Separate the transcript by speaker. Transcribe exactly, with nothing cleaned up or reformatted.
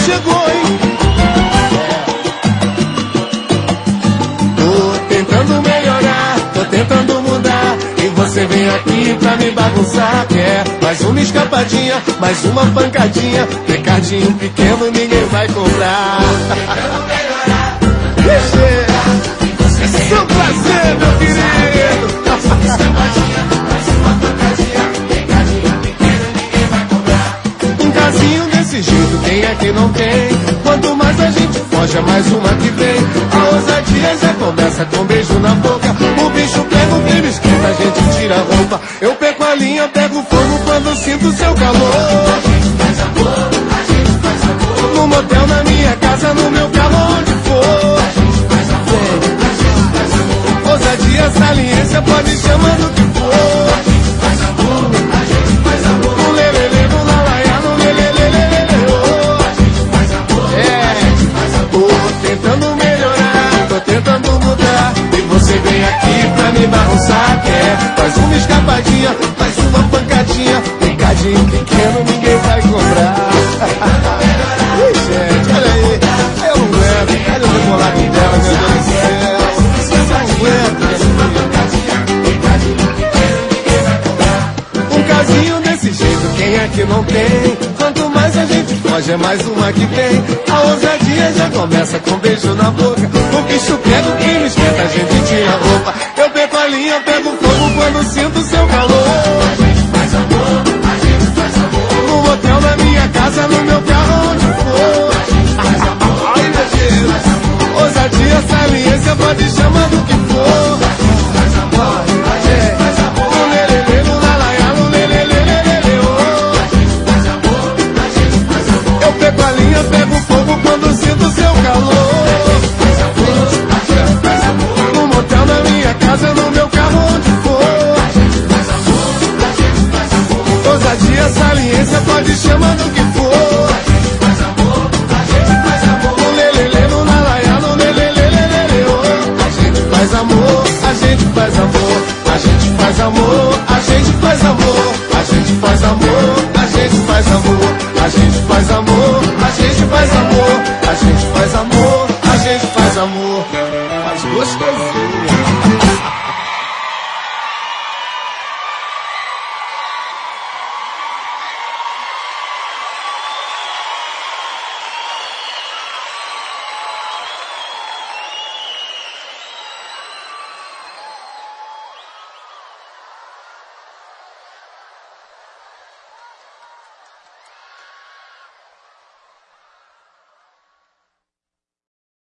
Speaker 1: chegou, hein? Tô tentando melhorar, tô tentando mudar, e você vem aqui pra me bagunçar. Quer mais uma escapadinha, mais uma pancadinha, pecadinho pequeno ninguém vai comprar. Tô tentando melhorar, é um prazer, meu querido. Um casinho desse jeito, quem é que não tem? Quanto mais a gente foge, mais uma que vem. A ousadia já começa com um beijo na boca. O bicho pega, o clima esquenta, a gente tira a roupa. Eu pego a linha, pego fogo quando sinto seu calor. A gente faz amor, a gente faz amor. No motel, na minha casa, no meu carro, onde for. A gente faz amor, a gente faz amor. Ousadia, saliência, pode chamar do que for. A gente faz amor, a gente faz amor. No lelele, no lalaiá, no lelelelelele, oh. A gente faz amor, é. A gente faz amor. Tô tentando melhorar, tô tentando mudar, e você vem aqui pra me bagunçar. Quer faz uma escapadinha, faz uma pancadinha, pecadinho pequeno ninguém vai comprar. Ih, gente, olha aí, eu não aguento, olha o decolado dela, meu Deus do céu. Um casinho desse jeito, quem é que não tem? Quanto mais a gente foge, é mais uma que vem. A ousadia já começa com um beijo na boca. O bicho pega, o clima esquenta, a gente tira a roupa. Eu pego a linha, pego fogo quando sinto seu calor. A gente faz amor, a gente faz amor. No motel, na minha casa, no meu carro, onde for. A gente faz amor, ai meu Deus. Ousadia, saliência, pode chamar do que for. A gente faz amor, a gente faz amor. No lelele, no lalaiá, no lelelelelele, oh. A gente faz amor, a gente faz amor. Eu pego a linha, pego fogo quando sinto seu calor. A gente faz amor, a gente faz amor. No motel, na minha casa, no meu carro, onde for. A gente faz amor, a gente faz amor. Ousadia, saliência, pode chamar do que for. A gente faz amor, a gente faz amor. No lelele, no lalaiá, no lelelelelele, oh. A gente faz amor, a gente faz amor. A gente faz amor, a gente faz amor. A gente faz amor, a gente faz amor. A gente faz amor, a gente faz amor. A gente faz amor, a gente faz amor. As duas coisinhas.